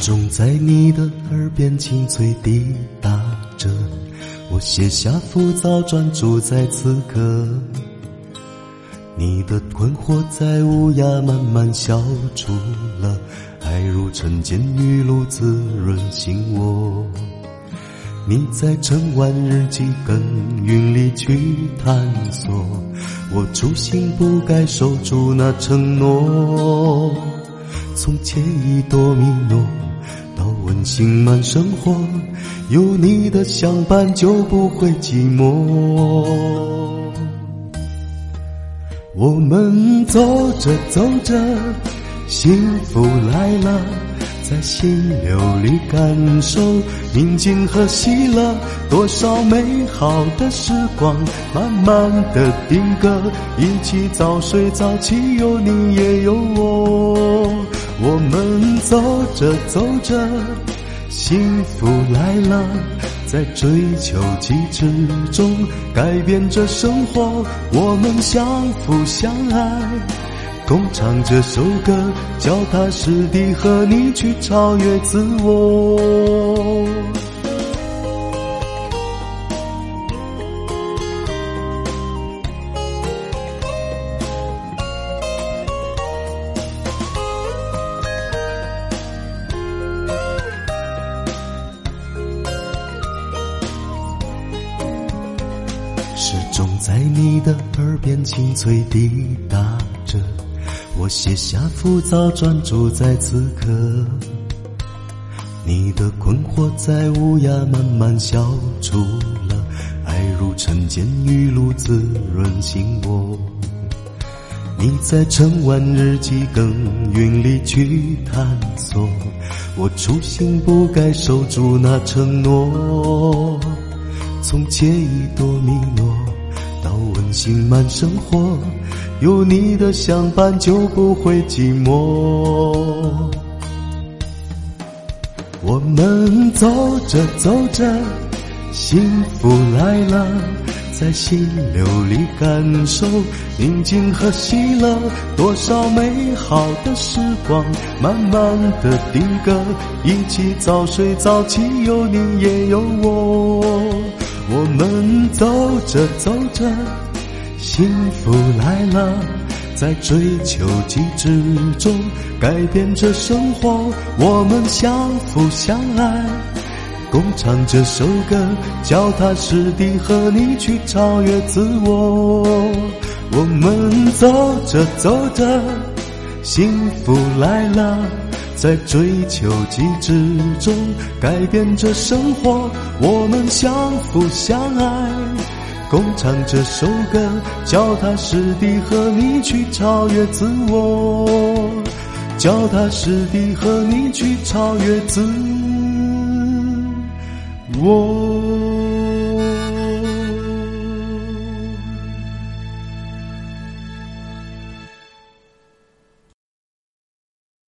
钟在你的耳边轻脆地打着，我卸下浮躁，专注在此刻。你的困惑在无涯慢慢消除了，爱如晨间雨露滋润心窝。你在晨晚日记耕耘里去探索，我初心不该守住那承诺。从惬意多米诺到温馨满生活，有你的相伴就不会寂寞。我们走着走着，幸福来了，在心流里感受宁静和喜乐，多少美好的时光慢慢的定格，一起早睡早起，有你也有我。我们走着走着，幸福来了，在追求极致中改变着生活，我们相扶相爱，共唱这首歌，脚踏实地和你去超越自我。时钟在你的耳边轻脆地打着，我卸下浮躁，专注在此刻。你的困惑在无涯慢慢消除了，爱如晨间雨露滋润心窝。你在晨晚日记耕耘里去探索，我初心不该守住那承诺。从惬意多米诺到温馨满生活，有你的相伴就不会寂寞。我们走着走着，幸福来了，在心流里感受宁静和喜乐，多少美好的时光慢慢的定格，一起早睡早起，有你也有我。我们走着走着，幸福来了，在追求极致中改变着生活，我们相扶相爱，共唱这首歌，脚踏实地和你去超越自我。我们走着走着，幸福来了，在追求极致中改变着生活，我们相扶相爱，共唱这首歌，脚踏实地和你去超越自我，脚踏实地和你去超越自我。